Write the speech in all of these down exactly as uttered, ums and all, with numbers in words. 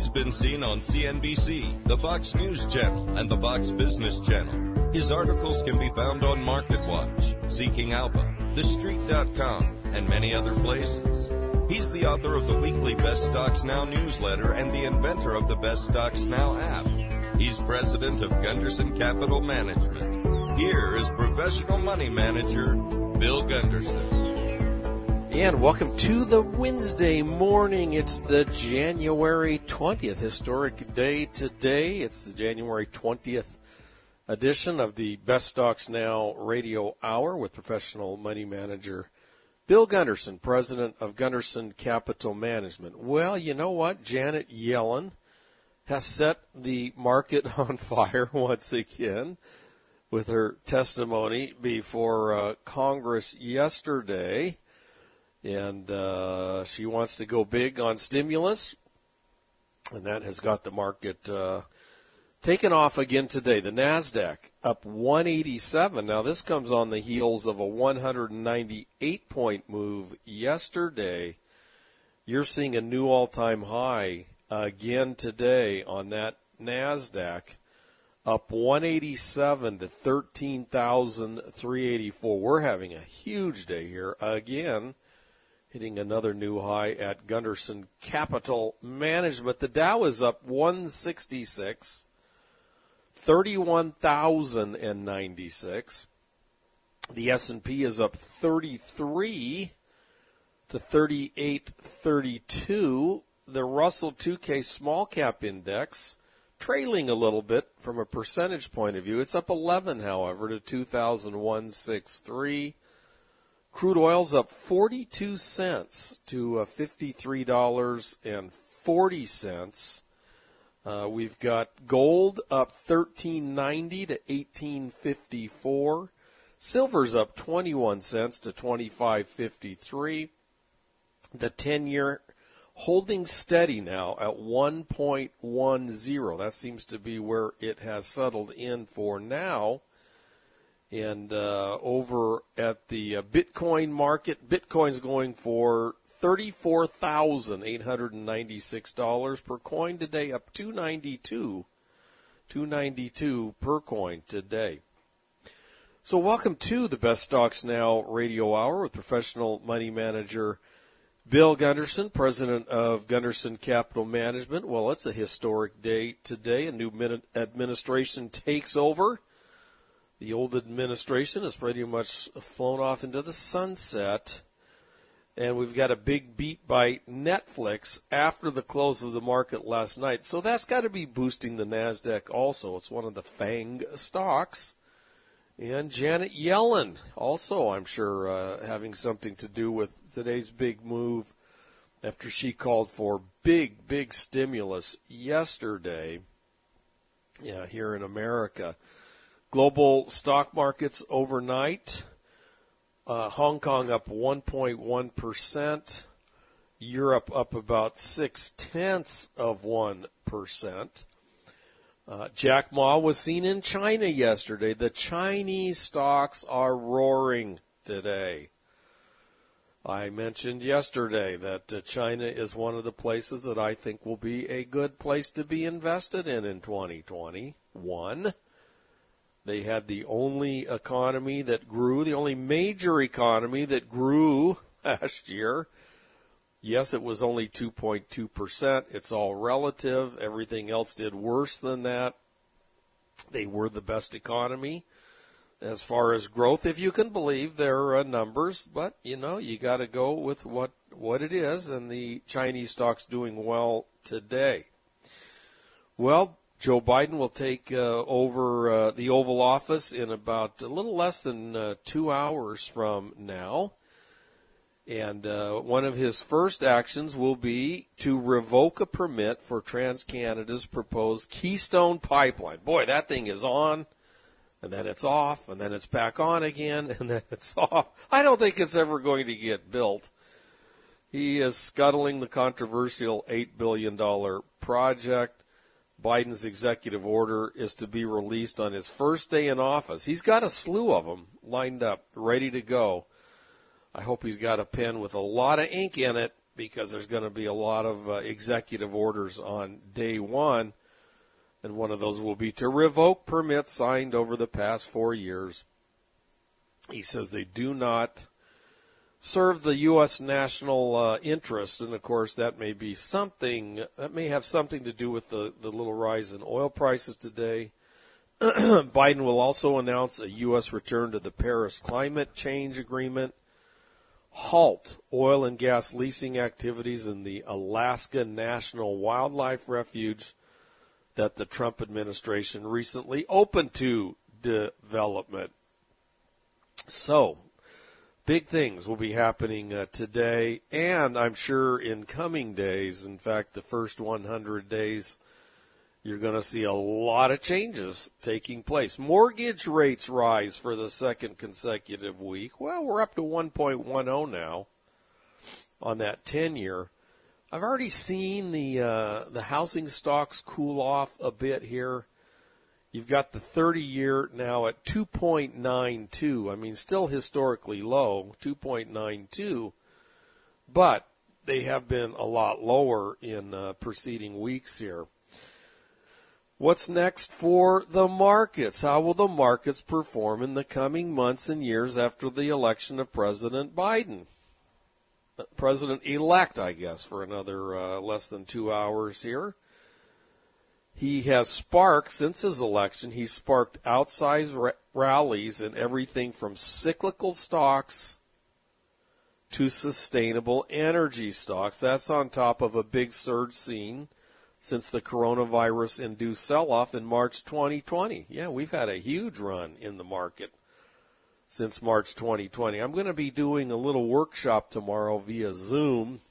He's been seen on C N B C, the Fox News Channel, and the Fox Business Channel. His articles can be found on MarketWatch, Seeking Alpha, The Street dot com, and many other places. He's the author of the weekly Best Stocks Now newsletter and the inventor of the Best Stocks Now app. He's president of Gunderson Capital Management. Here is professional money manager, Bill Gunderson. And welcome to the Wednesday morning. It's the January twentieth historic day today. It's the January twentieth edition of the Best Stocks Now radio hour with professional money manager Bill Gunderson, president of Gunderson Capital Management. Well, you know what? Janet Yellen has set the market on fire once again with her testimony before uh, Congress yesterday. And uh, she wants to go big on stimulus, and that has got the market uh, taken off again today. The NASDAQ up one eighty-seven. Now, this comes on the heels of a one ninety-eight point move yesterday. You're seeing a new all-time high again today on that NASDAQ, up one eighty-seven to thirteen thousand three hundred eighty-four. We're having a huge day here again, hitting another new high at Gunderson Capital Management. The Dow is up one sixty-six, thirty-one thousand ninety-six. The S and P is up thirty-three to thirty-eight thirty-two. The Russell two K Small Cap Index trailing a little bit from a percentage point of view. It's up eleven, however, to two thousand one hundred sixty-three. Crude oil's up forty-two cents to uh, fifty-three dollars and forty cents. Uh, we've got gold up thirteen ninety to eighteen fifty-four. Silver's up twenty-one cents to twenty-five fifty-three. The ten-year holding steady now at one point one zero. That seems to be where it has settled in for now. And uh, over at the uh, Bitcoin market, Bitcoin's going for thirty-four thousand eight hundred ninety-six dollars per coin today, up two ninety-two, two ninety-two per coin today. So welcome to the Best Stocks Now radio hour with professional money manager Bill Gunderson, president of Gunderson Capital Management. Well, it's a historic day today. A new administration takes over. The old administration has pretty much flown off into the sunset, and we've got a big beat by Netflix after the close of the market last night. So that's got to be boosting the NASDAQ also. It's one of the FANG stocks. And Janet Yellen also, I'm sure, uh, having something to do with today's big move after she called for big, big stimulus yesterday yeah, here in America. Global stock markets overnight, uh, Hong Kong up one point one percent, Europe up about six-tenths of one percent. Uh, Jack Ma was seen in China yesterday. The Chinese stocks are roaring today. I mentioned yesterday that uh, China is one of the places that I think will be a good place to be invested in in twenty twenty-one. They had the only economy that grew, the only major economy that grew last year. Yes, it was only two point two percent. It's all relative. Everything else did worse than that. They were the best economy as far as growth, if you can believe their uh, numbers. But, you know, you got to go with what, what it is, and the Chinese stock's doing well today. Well, Joe Biden will take uh, over uh, the Oval Office in about a little less than uh, two hours from now. And uh, one of his first actions will be to revoke a permit for TransCanada's proposed Keystone Pipeline. Boy, that thing is on, and then it's off, and then it's back on again, and then it's off. I don't think it's ever going to get built. He is scuttling the controversial eight billion dollars project. Biden's executive order is to be released on his first day in office. He's got a slew of them lined up, ready to go. I hope he's got a pen with a lot of ink in it because there's going to be a lot of uh, executive orders on day one, and one of those will be to revoke permits signed over the past four years. He says they do not serve the U S national uh, interest, and of course that may be something, that may have something to do with the, the little rise in oil prices today. Biden will also announce a U S return to the Paris Climate Change Agreement, halt oil and gas leasing activities in the Alaska National Wildlife Refuge that the Trump administration recently opened to development. So, big things will be happening uh, today, and I'm sure in coming days. In fact, the first one hundred days, you're going to see a lot of changes taking place. Mortgage rates rise for the second consecutive week. Well, we're up to one point one oh now on that ten-year. I've already seen the uh, the housing stocks cool off a bit here. You've got the thirty-year now at two point nine two. I mean, still historically low, two point nine two, but they have been a lot lower in uh, preceding weeks here. What's next for the markets? How will the markets perform in the coming months and years after the election of President Biden? President-elect, I guess, for another uh, less than two hours here. He has sparked, since his election, he's sparked outsized ra- rallies in everything from cyclical stocks to sustainable energy stocks. That's on top of a big surge seen since the coronavirus-induced sell-off in March twenty twenty. Yeah, we've had a huge run in the market since March twenty twenty. I'm going to be doing a little workshop tomorrow via Zoom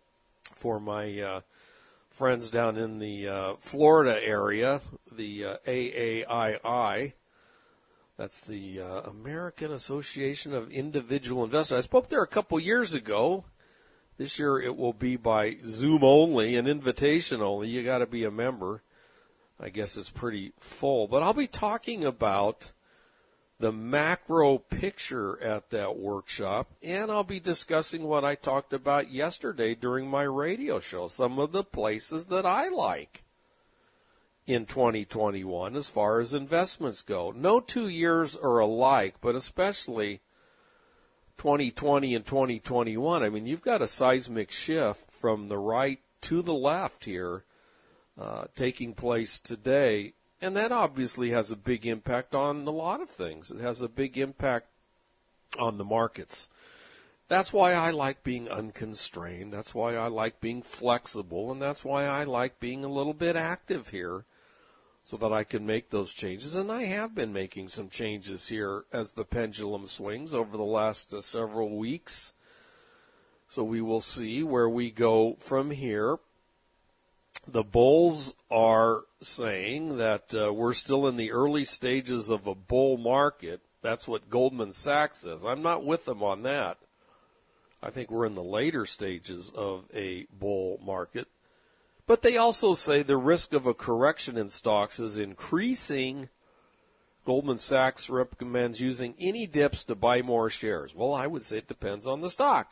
for my uh, friends down in the uh, Florida area, the uh, A A I I. That's the uh, American Association of Individual Investors. I spoke there a couple years ago. This year it will be by Zoom only, an invitation only. You got to be a member. I guess it's pretty full. But I'll be talking about the macro picture at that workshop, and I'll be discussing what I talked about yesterday during my radio show, some of the places that I like in twenty twenty-one as far as investments go. No two years are alike, but especially twenty twenty and twenty twenty-one. I mean, you've got a seismic shift from the right to the left here uh, taking place today. And that obviously has a big impact on a lot of things. It has a big impact on the markets. That's why I like being unconstrained. That's why I like being flexible. And that's why I like being a little bit active here so that I can make those changes. And I have been making some changes here as the pendulum swings over the last uh, several weeks. So we will see where we go from here. The bulls are saying that uh, we're still in the early stages of a bull market. That's what Goldman Sachs says. I'm not with them on that. I think we're in the later stages of a bull market. But they also say the risk of a correction in stocks is increasing. Goldman Sachs recommends using any dips to buy more shares. Well, I would say it depends on the stock.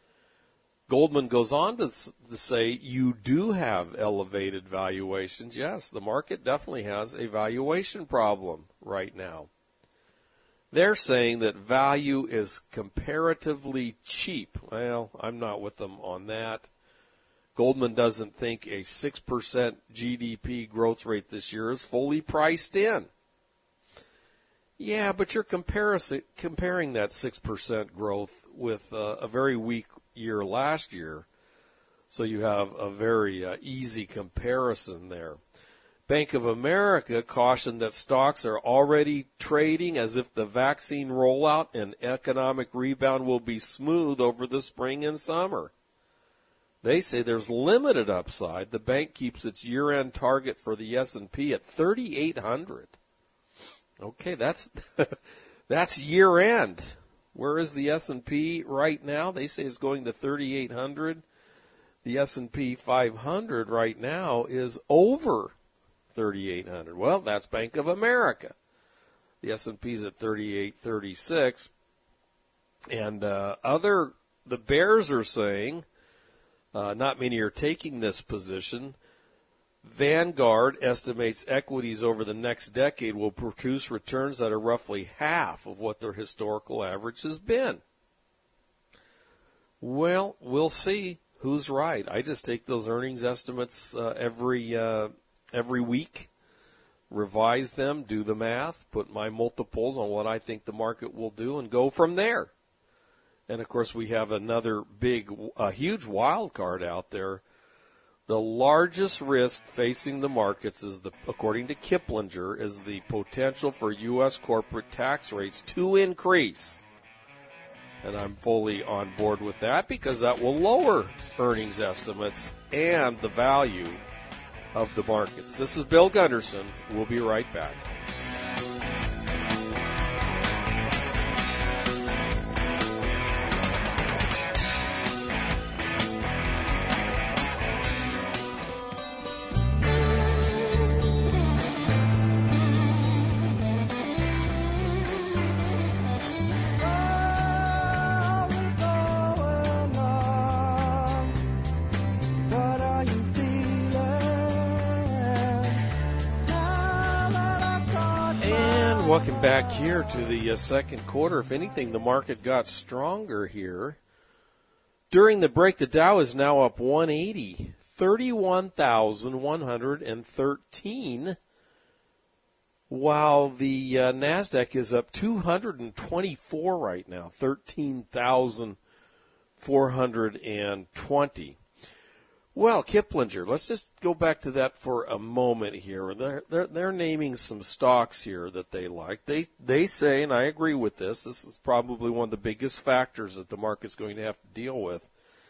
Goldman goes on to say you do have elevated valuations. Yes, the market definitely has a valuation problem right now. They're saying that value is comparatively cheap. Well, I'm not with them on that. Goldman doesn't think a six percent G D P growth rate this year is fully priced in. Yeah, but you're comparison, comparing that six percent growth with uh, a very weak year last year, so you have a very uh, easy comparison there. Bank of America cautioned that stocks are already trading as if the vaccine rollout and economic rebound will be smooth over the spring and summer. They say there's limited upside. The bank keeps its year-end target for the S and P at thirty-eight hundred. Okay, that's that's year-end. Where is the S and P right now? They say it's going to thirty-eight hundred. The S and P five hundred right now is over thirty-eight hundred. Well, that's Bank of America. The S and P is at thirty-eight thirty-six. And uh, other, the bears are saying Uh, not many are taking this position. Vanguard estimates equities over the next decade will produce returns that are roughly half of what their historical average has been. Well, we'll see who's right. I just take those earnings estimates uh, every uh, every week, revise them, do the math, put my multiples on what I think the market will do, and go from there. And, of course, we have another big, a huge wild card out there. The largest risk facing the markets is, the, according to Kiplinger, is the potential for U S corporate tax rates to increase. And I'm fully on board with that because that will lower earnings estimates and the value of the markets. This is Bill Gunderson. We'll be right back. Welcome back here to the uh, second quarter. If anything, the market got stronger here. During the break, the Dow is now up one eighty, thirty-one thousand one hundred thirteen, while the uh, NASDAQ is up two hundred twenty-four right now, thirteen thousand four hundred twenty. Well, Kiplinger, let's just go back to that for a moment here. They're, they're, they're naming some stocks here that they like. They they say, and I agree with this, this is probably one of the biggest factors that the market's going to have to deal with.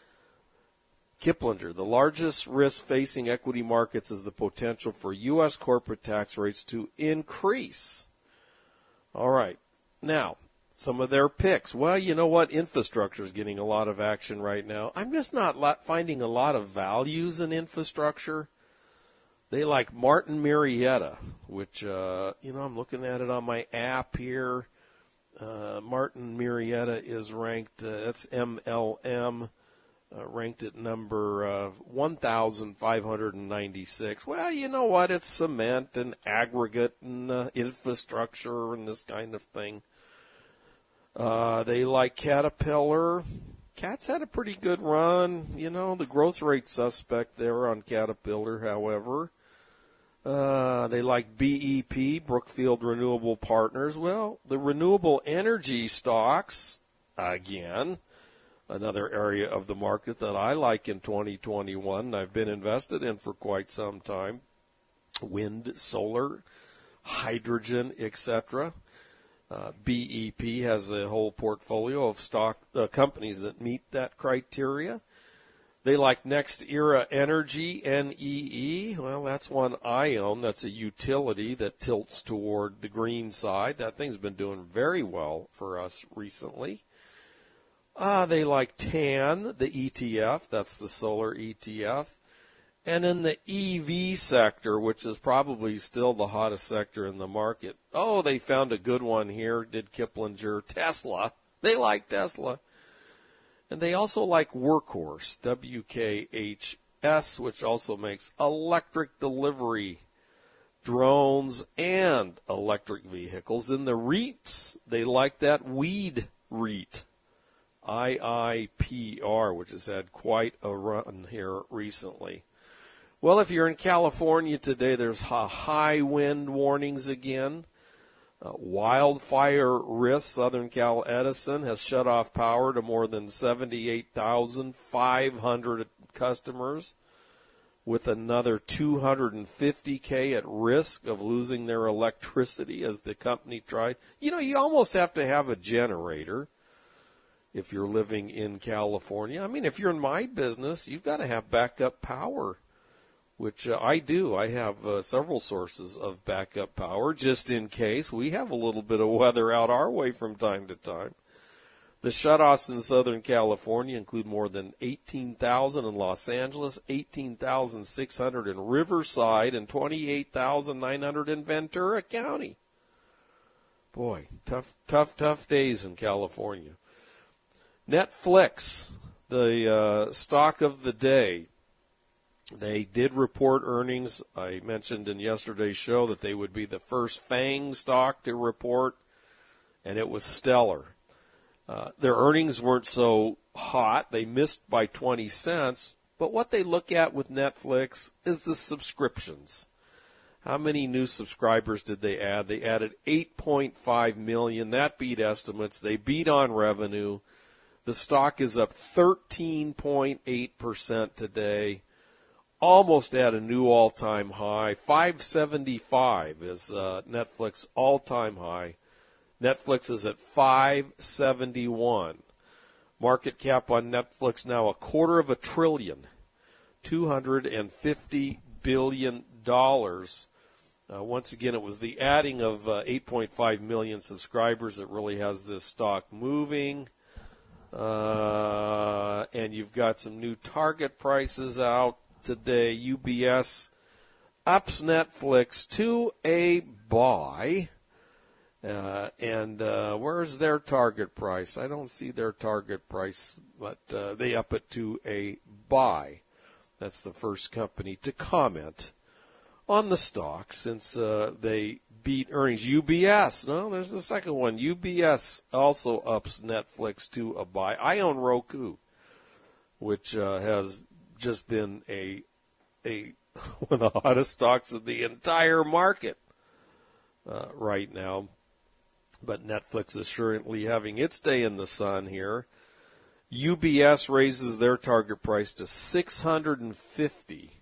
Kiplinger, the largest risk facing equity markets is the potential for U S corporate tax rates to increase. All right. Now, some of their picks. Well, you know what? Infrastructure is getting a lot of action right now. I'm just not finding a lot of values in infrastructure. They like Martin Marietta, which, uh, you know, I'm looking at it on my app here. Uh, Martin Marietta is ranked, uh, that's M L M, uh, ranked at number uh, one thousand five hundred ninety-six. Well, you know what? It's cement and aggregate and uh, infrastructure and this kind of thing. Uh, they like Caterpillar. Cat's had a pretty good run. You know, the growth rate suspect there on Caterpillar, however. Uh, they like B E P, Brookfield Renewable Partners. Well, the renewable energy stocks, again, another area of the market that I like in twenty twenty-one, I've been invested in for quite some time. Wind, solar, hydrogen, et cetera. Uh, B E P has a whole portfolio of stock uh, companies that meet that criteria. They like Next Era Energy, N E E. Well, that's one I own. That's a utility that tilts toward the green side. That thing's been doing very well for us recently. Uh, they like T A N, the E T F. That's the solar E T F. And in the E V sector, which is probably still the hottest sector in the market, oh, they found a good one here, did Kiplinger. Tesla. They like Tesla. And they also like Workhorse, W K H S, which also makes electric delivery drones and electric vehicles. In the REITs, they like that Weed REIT, I I P R, which has had quite a run here recently. Well, if you're in California today, there's high wind warnings again. Uh, wildfire risk. Southern Cal Edison has shut off power to more than seventy-eight thousand five hundred customers, with another two hundred fifty thousand at risk of losing their electricity as the company tried. You know, you almost have to have a generator if you're living in California. I mean, if you're in my business, you've got to have backup power, which uh, I do. I have uh, several sources of backup power just in case. We have a little bit of weather out our way from time to time. The shutoffs in Southern California include more than eighteen thousand in Los Angeles, eighteen thousand six hundred in Riverside, and twenty-eight thousand nine hundred in Ventura County. Boy, tough, tough, tough days in California. Netflix. the uh, stock of the day. They did report earnings. I mentioned in yesterday's show that they would be the first FANG stock to report, and it was stellar. Uh, their earnings weren't so hot. They missed by twenty cents. But what they look at with Netflix is the subscriptions. How many new subscribers did they add? They added eight point five million. That beat estimates. They beat on revenue. The stock is up thirteen point eight percent today, almost at a new all-time high. five seventy-five is uh, Netflix all-time high. Netflix is at five seventy-one. Market cap on Netflix now a quarter of a trillion, two hundred fifty billion dollars. Uh, once again, it was the adding of uh, eight point five million subscribers that really has this stock moving. Uh, and you've got some new target prices out today. U B S ups Netflix to a buy. Uh, and uh, where's their target price? I don't see their target price, but uh, they up it to a buy. That's the first company to comment on the stock since uh, they beat earnings. U B S, no, there's the second one. U B S also ups Netflix to a buy. I own Roku, which uh, has just been a a one of the hottest stocks in the entire market uh, right now. But Netflix is surely having its day in the sun here. U B S raises their target price to six hundred fifty.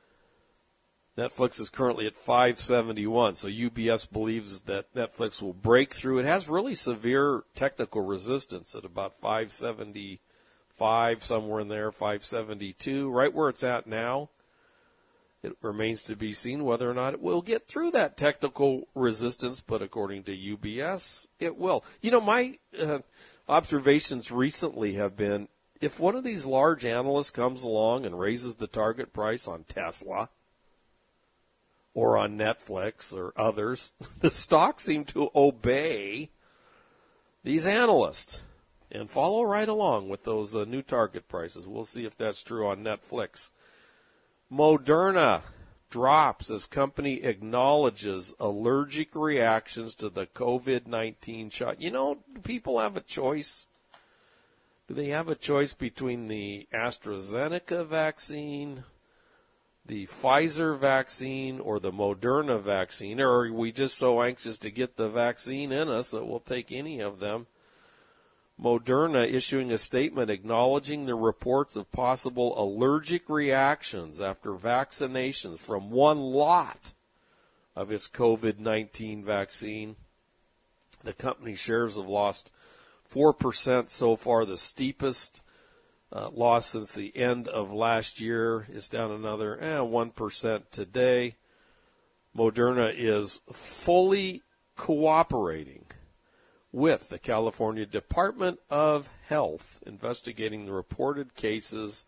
Netflix is currently at five seventy-one, so U B S believes that Netflix will break through. It has really severe technical resistance at about five seventy-five, somewhere in there, five seventy-two, right where it's at now. It remains to be seen whether or not it will get through that technical resistance, but according to U B S, it will. You know, my uh, observations recently have been, if one of these large analysts comes along and raises the target price on Tesla or on Netflix or others, the stocks seem to obey these analysts and follow right along with those uh, new target prices. We'll see if that's true on Netflix. Moderna drops as company acknowledges allergic reactions to the covid nineteen shot. You know, do people have a choice? Do they have a choice between the AstraZeneca vaccine, the Pfizer vaccine, or the Moderna vaccine? Or are we just so anxious to get the vaccine in us that we'll take any of them? Moderna issuing a statement acknowledging the reports of possible allergic reactions after vaccinations from one lot of its covid nineteen vaccine. The company's shares have lost four percent so far, the steepest uh, loss since the end of last year. Is down another eh, one percent today. Moderna is fully cooperating with the California Department of Health investigating the reported cases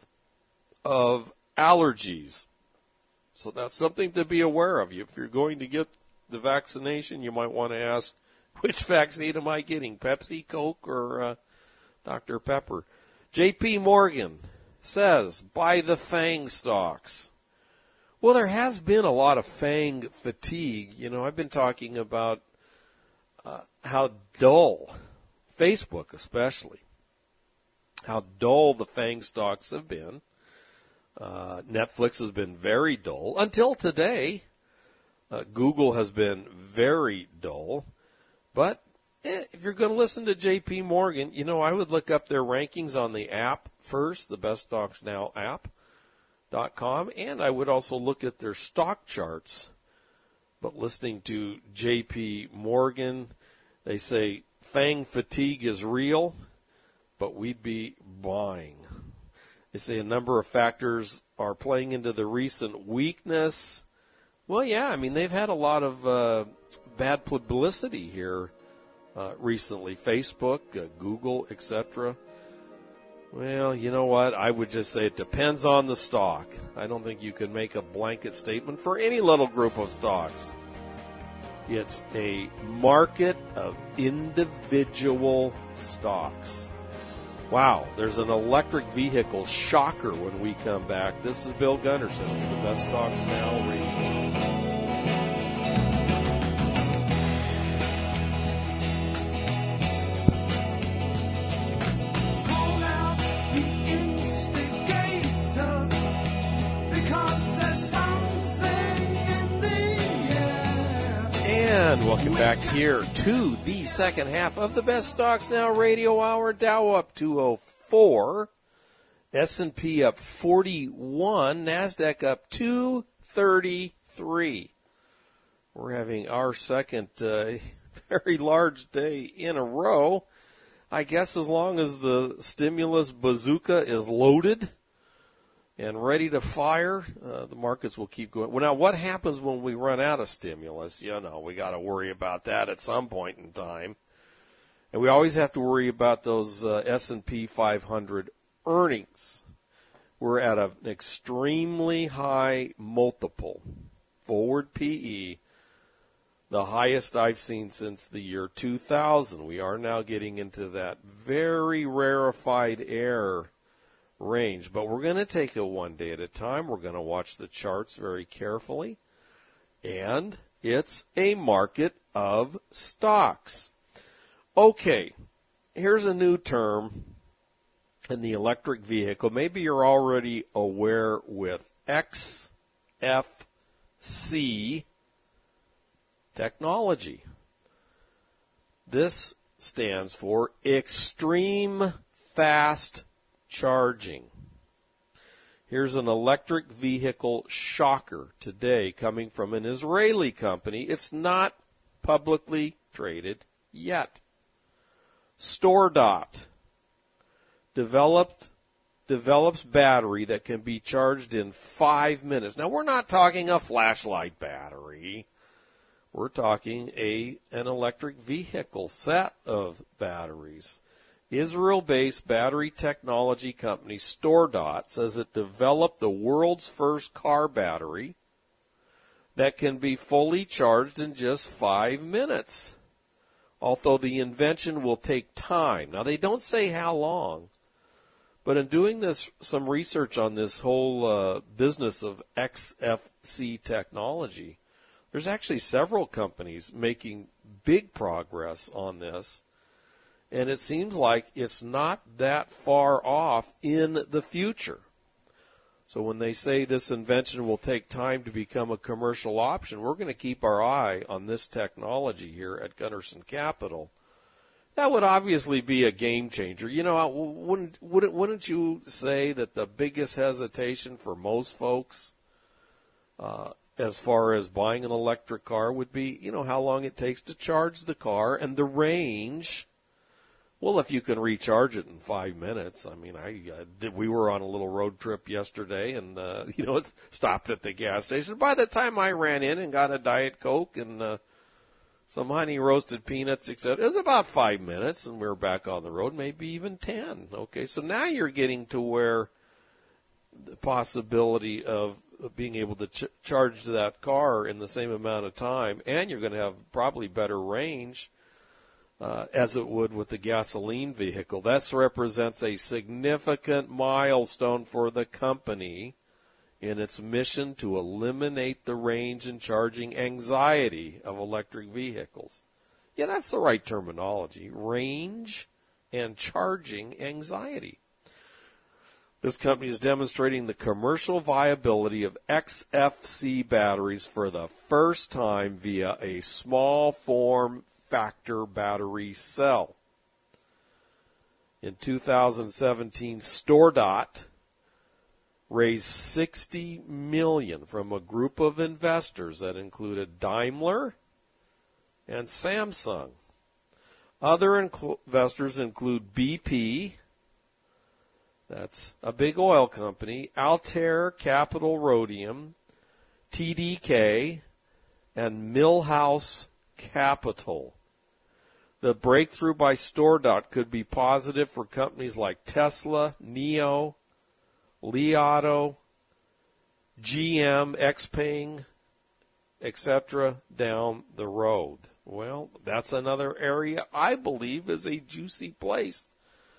of allergies. So that's something to be aware of. If you're going to get the vaccination, you might want to ask, which vaccine am I getting, Pepsi, Coke, or uh, Doctor Pepper? J P Morgan says, buy the FANG stocks. Well, there has been a lot of FANG fatigue. You know, I've been talking about Uh, how dull, Facebook especially, how dull the FANG stocks have been. Uh, Netflix has been very dull until today. Uh, Google has been very dull. But eh, if you're going to listen to J P Morgan, you know, I would look up their rankings on the app first, the Best Stocks Now app dot com, and I would also look at their stock charts. But listening to J P Morgan, they say FANG fatigue is real, but we'd be buying. They say a number of factors are playing into the recent weakness. Well, yeah, I mean, they've had a lot of uh, bad publicity here uh, recently. Facebook, uh, Google, et cetera. Well, you know what? I would just say it depends on the stock. I don't think you can make a blanket statement for any little group of stocks. It's a market of individual stocks. Wow, there's an electric vehicle shocker when we come back. This is Bill Gunderson. It's the Best Stocks Now Radio. And welcome back here to the second half of the Best Stocks Now Radio Hour. Dow up two oh four, S and P up forty-one, NASDAQ up two thirty-three. We're having our second uh, very large day in a row. I guess as long as the stimulus bazooka is loaded and ready to fire, uh, the markets will keep going. Well, now, what happens when we run out of stimulus? You know, we got to worry about that at some point in time. And we always have to worry about those uh, S and P five hundred earnings. We're at an extremely high multiple, forward P E, the highest I've seen since the year two thousand. We are now getting into that very rarefied air range, but we're going to take it one day at a time. We're going to watch the charts very carefully, and it's a market of stocks. Okay, here's a new term in the electric vehicle. Maybe you're already aware with X F C technology. This stands for extreme fast charging. Here's an electric vehicle shocker today coming from an Israeli company. It's not publicly traded yet. StoreDot developed develops battery that can be charged in five minutes. Now, we're not talking a flashlight battery. We're talking a an electric vehicle set of batteries. Israel-based battery technology company StoreDot says it developed the world's first car battery that can be fully charged in just five minutes. Although the invention will take time. Now, they don't say how long, but in doing this, some research on this whole uh, business of X F C technology, there's actually several companies making big progress on this. And it seems like it's not that far off in the future. So when they say this invention will take time to become a commercial option, we're going to keep our eye on this technology here at Gunderson Capital. That would obviously be a game changer. You know, wouldn't wouldn't wouldn't you say that the biggest hesitation for most folks, uh, as far as buying an electric car, would be, you know, how long it takes to charge the car and the range. Well, if you can recharge it in five minutes, I mean, I uh, did, we were on a little road trip yesterday, and uh, you know, stopped at the gas station. By the time I ran in and got a Diet Coke and uh, some honey roasted peanuts, et cetera, it was about five minutes, and we were back on the road, maybe even ten. Okay, so now you're getting to where the possibility of being able to ch- charge that car in the same amount of time, and you're going to have probably better range. Uh, as it would with the gasoline vehicle. This represents a significant milestone for the company in its mission to eliminate the range and charging anxiety of electric vehicles. Yeah, that's the right terminology, range and charging anxiety. This company is demonstrating the commercial viability of X F C batteries for the first time via a small form factor battery cell. In two thousand seventeen, StoreDot raised sixty million dollars from a group of investors that included Daimler and Samsung. Other inc- investors include B P, that's a big oil company, Altair Capital Rhodium, T D K, and Millhouse Capital. The breakthrough by StoreDot could be positive for companies like Tesla, NIO, Li Auto, G M, Xpeng, et cetera down the road. Well, that's another area I believe is a juicy place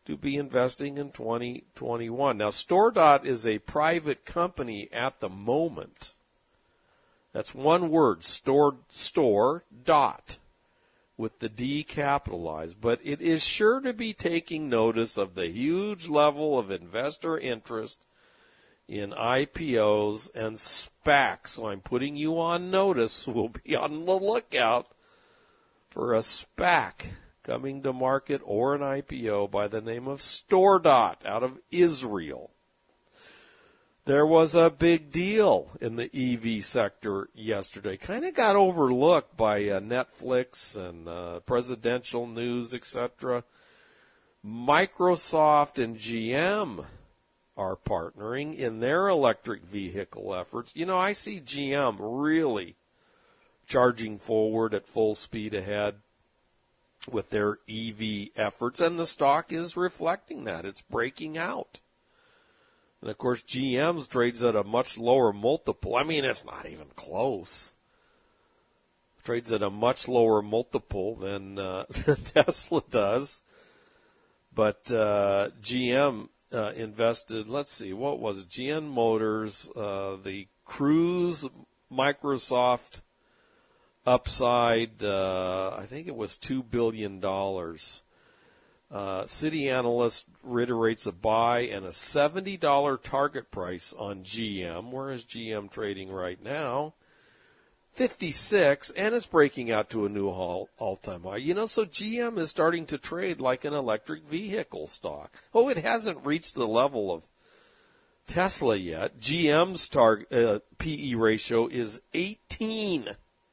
to be investing in twenty twenty-one. Now, StoreDot is a private company at the moment. That's one word, store, store, dot, with the D capitalized. But it is sure to be taking notice of the huge level of investor interest in I P Os and SPACs. So I'm putting you on notice. We'll be on the lookout for a SPAC coming to market or an I P O by the name of StoreDot out of Israel. There was a big deal in the E V sector yesterday. Kind of got overlooked by uh, Netflix and uh, presidential news, et cetera. Microsoft and G M are partnering in their electric vehicle efforts. You know, I see G M really charging forward at full speed ahead with their E V efforts, and the stock is reflecting that. It's breaking out. And, of course, G M's trades at a much lower multiple. I mean, it's not even close. Trades at a much lower multiple than, uh, than Tesla does. But uh, G M uh, invested, let's see, what was it? G M Motors, uh, the Cruise, Microsoft upside, uh, I think it was two billion dollars. Uh, Citi Analyst reiterates a buy and a seventy dollars target price on G M. Where is G M trading right now? fifty-six, and it's breaking out to a new all, all-time high. You know, so G M is starting to trade like an electric vehicle stock. Oh, it hasn't reached the level of Tesla yet. G M's target, uh, P E ratio is eighteen.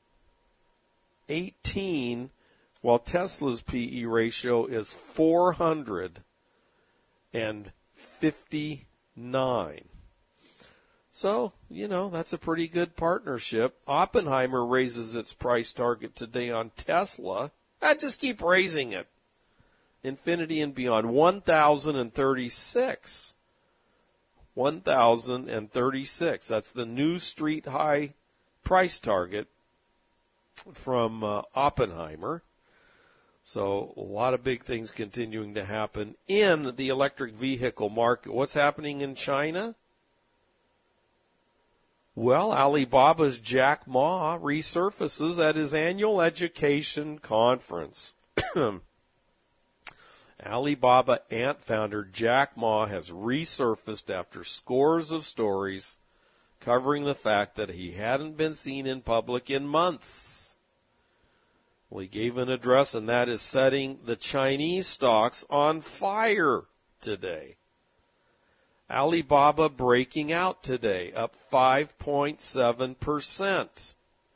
eighteen. While Tesla's P E ratio is four hundred fifty-nine. So, you know, that's a pretty good partnership. Oppenheimer raises its price target today on Tesla. I just keep raising it. Infinity and beyond, one thousand thirty-six. one thousand thirty-six. That's the new street high price target from uh, Oppenheimer. So a lot of big things continuing to happen in the electric vehicle market. What's happening in China? Well, Alibaba's Jack Ma resurfaces at his annual education conference. Alibaba Ant founder Jack Ma has resurfaced after scores of stories covering the fact that he hadn't been seen in public in months. Well, he gave an address, and that is setting the Chinese stocks on fire today. Alibaba breaking out today, up five point seven percent.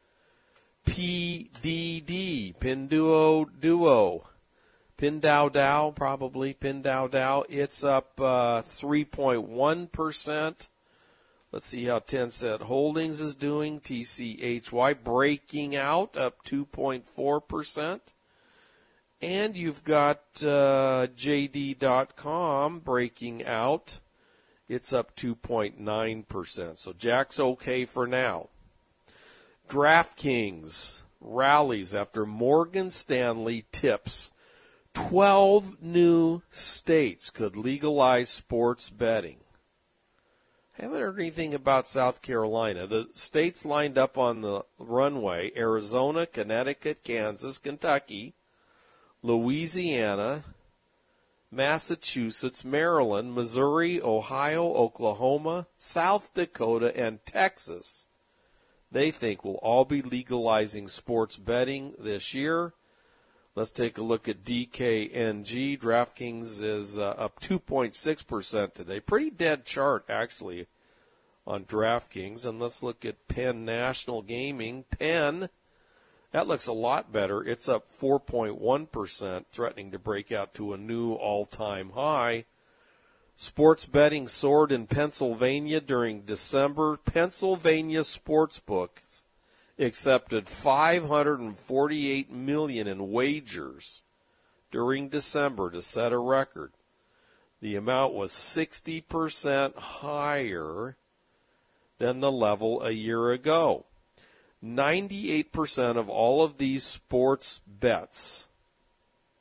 P D D, Pinduo Duo, Pinduoduo, probably Pinduoduo, it's up uh, three point one percent. Let's see how Tencent Holdings is doing. T C H Y breaking out, up two point four percent. And you've got uh, J D dot com breaking out. It's up two point nine percent. So Jack's okay for now. DraftKings rallies after Morgan Stanley tips twelve new states could legalize sports betting. Haven't heard anything about South Carolina. The states lined up on the runway: Arizona, Connecticut, Kansas, Kentucky, Louisiana, Massachusetts, Maryland, Missouri, Ohio, Oklahoma, South Dakota, and Texas. They think will all be legalizing sports betting this year. Let's take a look at D K N G. DraftKings is uh, up two point six percent today. Pretty dead chart, actually, on DraftKings. And let's look at Penn National Gaming. Penn, that looks a lot better. It's up four point one percent, threatening to break out to a new all-time high. Sports betting soared in Pennsylvania during December. Pennsylvania sportsbooks accepted five hundred forty-eight million dollars in wagers during December to set a record. The amount was sixty percent higher than the level a year ago. ninety-eight percent of all of these sports bets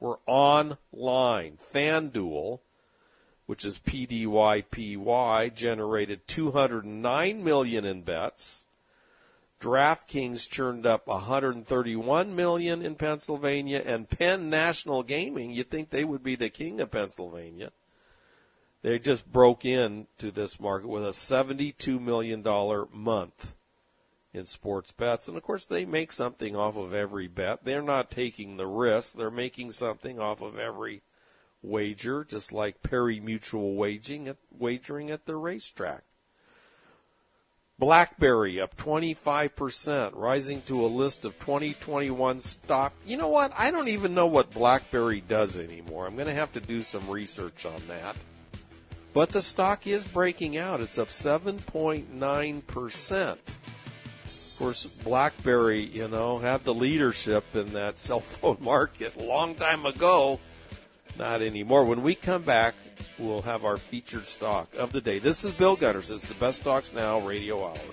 We're online. FanDuel, which is P D Y P Y, generated two hundred nine million dollars in bets. DraftKings churned up one hundred thirty-one million dollars in Pennsylvania, and Penn National Gaming, you'd think they would be the king of Pennsylvania. They just broke into this market with a seventy-two million dollars month in sports bets. And, of course, they make something off of every bet. They're not taking the risk. They're making something off of every wager, just like Perry Mutual wagering at, wagering at the racetrack. BlackBerry up twenty-five percent, rising to a list of twenty twenty-one stock. You know what? I don't even know what BlackBerry does anymore. I'm going to have to do some research on that. But the stock is breaking out. It's up seven point nine percent. Of course, BlackBerry, you know, had the leadership in that cell phone market a long time ago. Not anymore. When we come back, we'll have our featured stock of the day. This is Bill Gunners. It's the Best Stocks Now Radio Hour.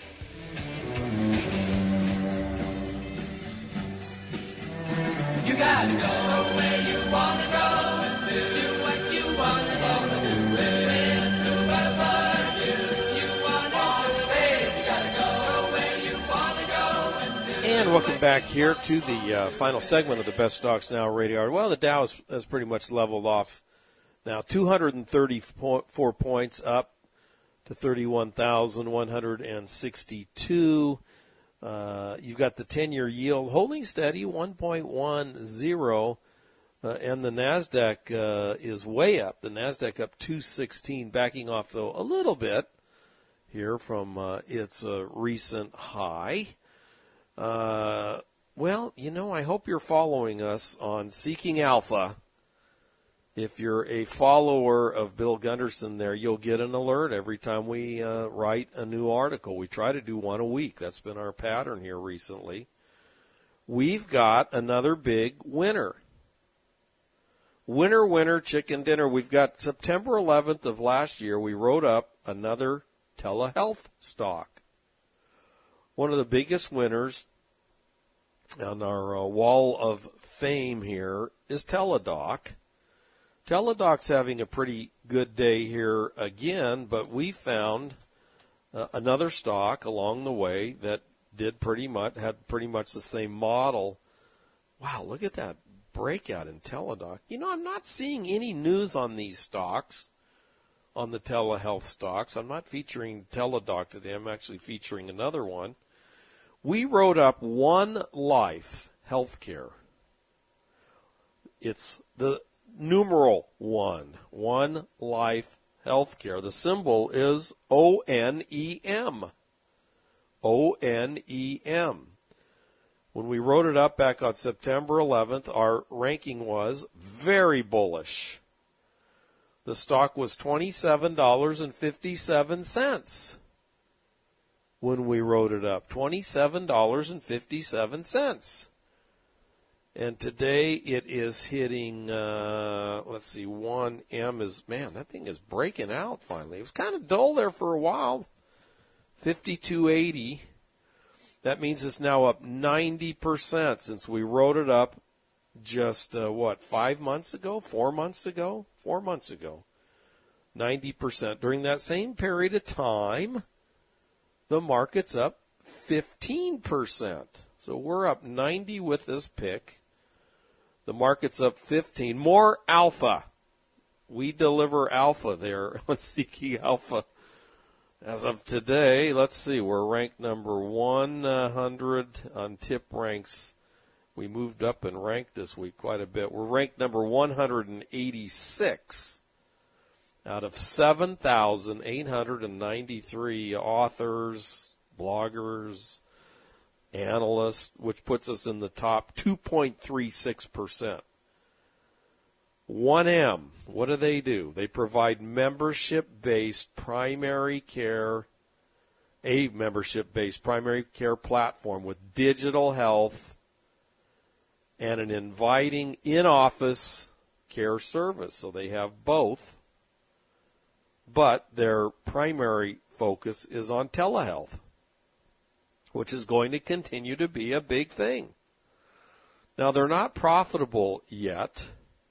You gotta go where you wanna go and do what you wanna do. When nobody but you, you wanna do it. You gotta go where you wanna go and do. And welcome back here to the uh, final segment of the Best Stocks Now Radio Hour. Well, the Dow has, has pretty much leveled off now, two hundred thirty-four points up to thirty-one thousand one hundred sixty-two. Uh, you've got the ten-year yield holding steady, one point one zero, uh, and the NASDAQ uh, is way up. The NASDAQ up two sixteen, backing off, though, a little bit here from uh, its uh, recent high. Uh, well, you know, I hope you're following us on Seeking Alpha. If you're a follower of Bill Gunderson there, you'll get an alert every time we uh, write a new article. We try to do one a week. That's been our pattern here recently. We've got another big winner. Winner, winner, chicken dinner. We've got September eleventh of last year, we wrote up another telehealth stock. One of the biggest winners on our uh, wall of fame here is Teladoc. Teladoc's having a pretty good day here again, but we found uh, another stock along the way that did pretty much, had pretty much the same model. Wow, look at that breakout in Teladoc. You know, I'm not seeing any news on these stocks, on the telehealth stocks. I'm not featuring Teladoc today. I'm actually featuring another one. We wrote up One Life Healthcare. It's the numeral one, One Life Healthcare. The symbol is O N E M. O N E M. When we wrote it up back on September eleventh, our ranking was very bullish. The stock was twenty-seven dollars and fifty-seven cents when we wrote it up. twenty-seven dollars and fifty-seven cents. And today it is hitting, uh, let's see, one M is, man, that thing is breaking out finally. It was kind of dull there for a while, fifty-two eighty. That means it's now up ninety percent since we wrote it up just, uh, what, five months ago, four months ago? Four months ago. ninety percent. During that same period of time, the market's up fifteen percent. So we're up ninety with this pick. The market's up fifteen. More alpha. We deliver alpha there on Seeking Alpha. As of today, let's see, we're ranked number one hundred on Tip Ranks. We moved up in rank this week quite a bit. We're ranked number one hundred eighty-six out of seven thousand eight hundred ninety-three authors, bloggers, analysts, which puts us in the top two point three six percent. one M, what do they do? They provide membership-based primary care, a membership-based primary care platform with digital health and an inviting in-office care service. So they have both, but their primary focus is on telehealth, which is going to continue to be a big thing. Now, they're not profitable yet,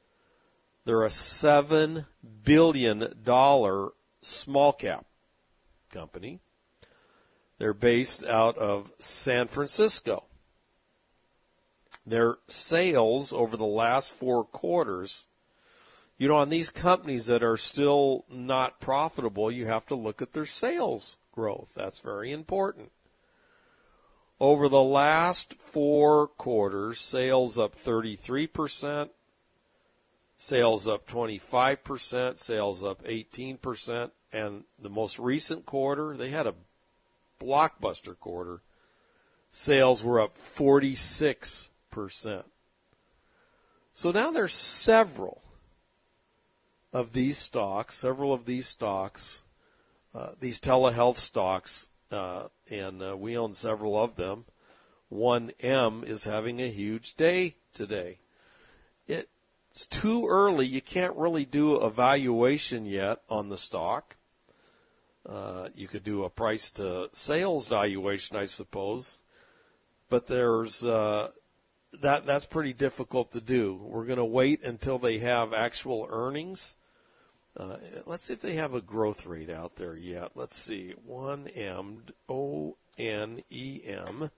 They're a seven billion dollars small cap company. They're based out of San Francisco. Their sales over the last four quarters, you know, on these companies that are still not profitable, you have to look at their sales growth. That's very important. Over the last four quarters, sales up thirty-three percent, sales up twenty-five percent, sales up eighteen percent, and the most recent quarter, they had a blockbuster quarter. Sales were up forty-six percent. So now there's several of these stocks, several of these stocks, uh, these telehealth stocks, uh, and uh, we own several of them. one M is having a huge day today. It's too early. You can't really do a valuation yet on the stock. Uh, you could do a price to sales valuation, I suppose, but there's uh, that that's pretty difficult to do. We're going to wait until they have actual earnings. Uh, let's see if they have a growth rate out there yet. Let's see. one M, O N E M.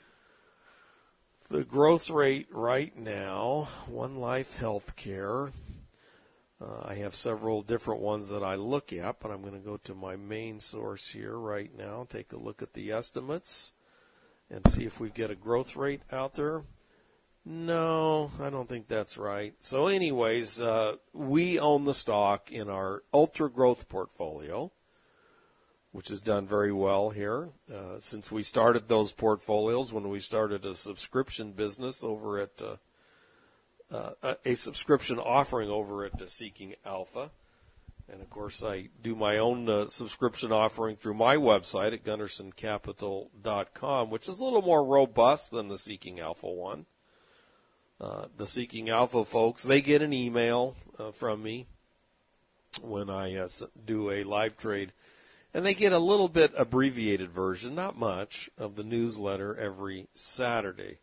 The growth rate right now, One Life Healthcare. Uh, I have several different ones that I look at, but I'm going to go to my main source here right now, take a look at the estimates, and see if we get a growth rate out there. No, I don't think that's right. So anyways, uh, we own the stock in our ultra growth portfolio, which has done very well here. Uh, since we started those portfolios when we started a subscription business over at, uh, uh, a subscription offering over at uh, Seeking Alpha. And of course, I do my own uh, subscription offering through my website at gunderson capital dot com, which is a little more robust than the Seeking Alpha one. Uh, the Seeking Alpha folks, they get an email uh, from me when I uh, do a live trade, and they get a little bit abbreviated version, not much, of the newsletter every Saturday.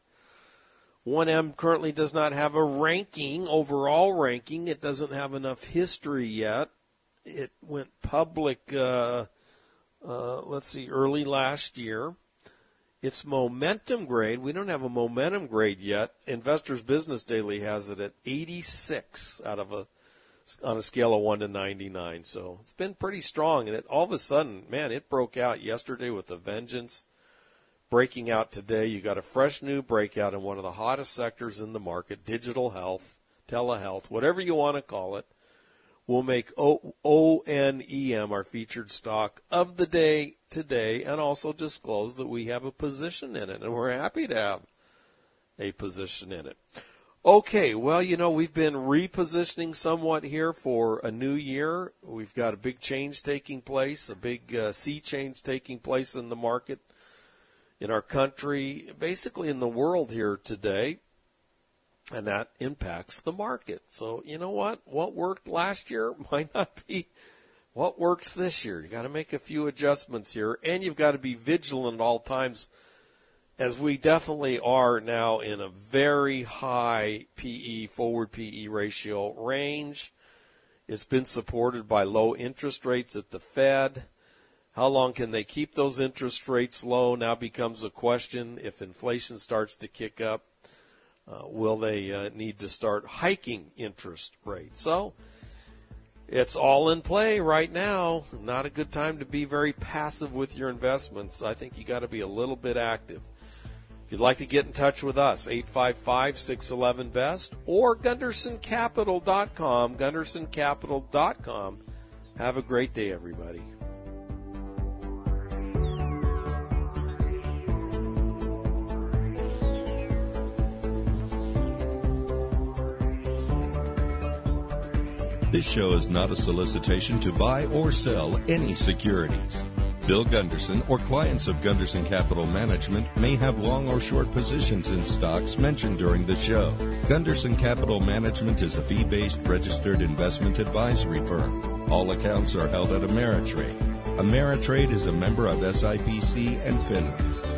one M currently does not have a ranking, overall ranking. It doesn't have enough history yet. It went public, uh, uh, let's see, early last year. It's momentum grade. We don't have a momentum grade yet. Investors Business Daily has it at eighty-six out of a on a scale of one to ninety-nine. So it's been pretty strong. And it all of a sudden, man, it broke out yesterday with a vengeance. Breaking out today, you got a fresh new breakout in one of the hottest sectors in the market, digital health, telehealth, whatever you want to call it. We'll make O N E M our featured stock of the day today, and also disclose that we have a position in it, and we're happy to have a position in it. Okay, well, you know, we've been repositioning somewhat here for a new year. We've got a big change taking place, a big uh, sea change taking place in the market, in our country, basically in the world here today. And that impacts the market. So, you know what? What worked last year might not be what works this year. You got to make a few adjustments here, and you've got to be vigilant at all times, as we definitely are now in a very high P E, forward P E ratio range. It's been supported by low interest rates at the Fed. How long can they keep those interest rates low now becomes a question. If inflation starts to kick up, Uh, will they uh, need to start hiking interest rates? So it's all in play right now. Not a good time to be very passive with your investments. I think you got to be a little bit active. If you'd like to get in touch with us, eight five five, six one one, B E S T or gunderson capital dot com, gunderson capital dot com. Have a great day, everybody. This show is not a solicitation to buy or sell any securities. Bill Gunderson or clients of Gunderson Capital Management may have long or short positions in stocks mentioned during the show. Gunderson Capital Management is a fee-based registered investment advisory firm. All accounts are held at Ameritrade. Ameritrade is a member of S I P C and FINRA.